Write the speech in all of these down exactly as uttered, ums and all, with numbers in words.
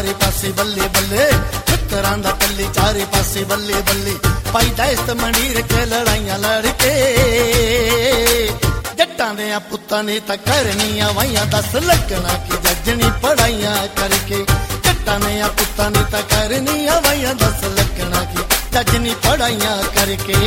चारे पासे बल्ले बल्ले मित्तरां दा टल्ली चारे पासे बल्ले बल्ले पाई दहशत मंडीर के लड़ाइयां लड़के जट्टां दे पुत्तां ने तां करनियां वाइयां दस लगना कि जज नी पढ़ाइयां करके जट्टां दे पुत्तां ने तां करनियां वाइयां दस लगना कि जज नी पढ़ाइयां करके।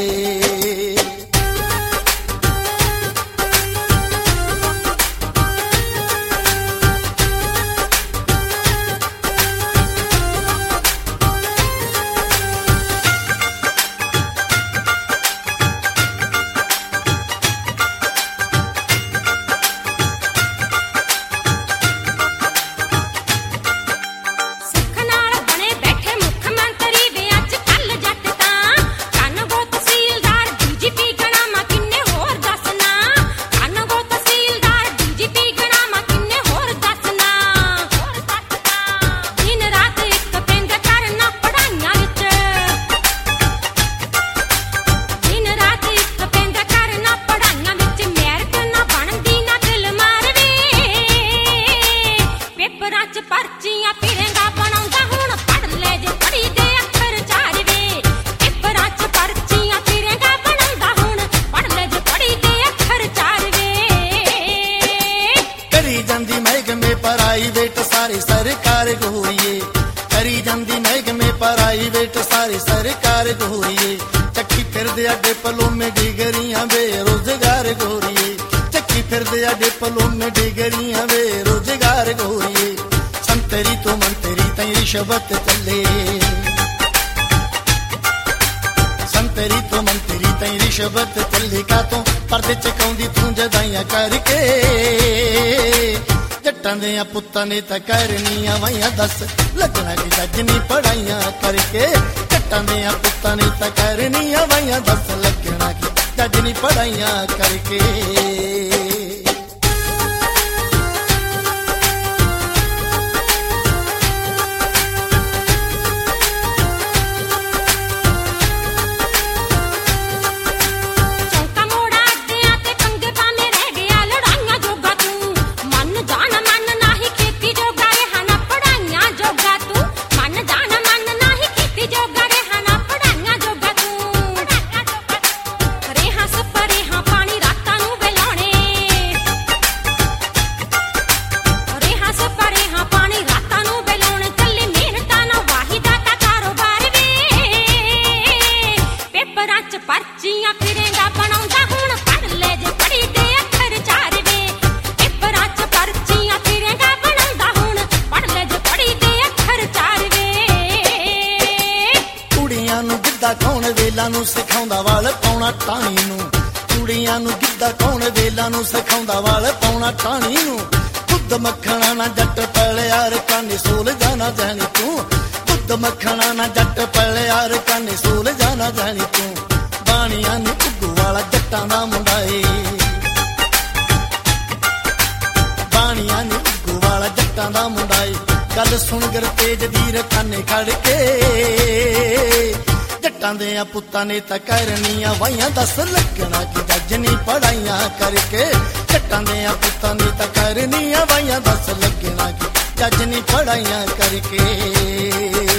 प्राइवेट सारे सरकार गोरिए करी जांदी महकमे प्राइवेट सारे सरकार गोरिए चक्की फिरदे अड्डे पलों में डिगरियां बेरोजगार गोरिए चक्की फिरदे अड्डे पलों में डिगरियां बेरोजगार गोरिए संतरी तो मंतरी तई रिश्वत चले संतरी तो मंतरी तई रिश्वत चले का तो पर्दे चकाउंदी तू जदाइयां करके जट्टां दे पुत्तां ने तां करनियां वाइयां दस लगना कि जज नी पढ़ाइयां करके जट्टां दे पुत्तां ने तां करनियां वाइयां दस लगना कि जज नी पढ़ाइयां करके। कौन वेला नू सिखाउंदा वाल पाउणा टाणी नू कुड़ियां नू गिद्दा कौन वेला नू सिखाउंदा वाल पाउणा टाणी नू खुद मखणा ना जट पले यार काने सोल जाना जानी तू खुद मखणा ना जट पले यार काने सोल जाना जानी तू बाणियां नू घुग्गू वाला जट्टां दा मुंडा ए बाणियां नू घुग्गू वाला जट्टां दा मुंडा ए गल सुन कर तेज दीर खाने खड़ के जट्टां दे पुत्तां ने तां करनियां वाइयां दस लगना कि जज नी पढ़ाइयां करके जट्टां दे पुत्तां ने तां करनियां वाइयां दस लगना कि जज नी पढ़ाइयां करके।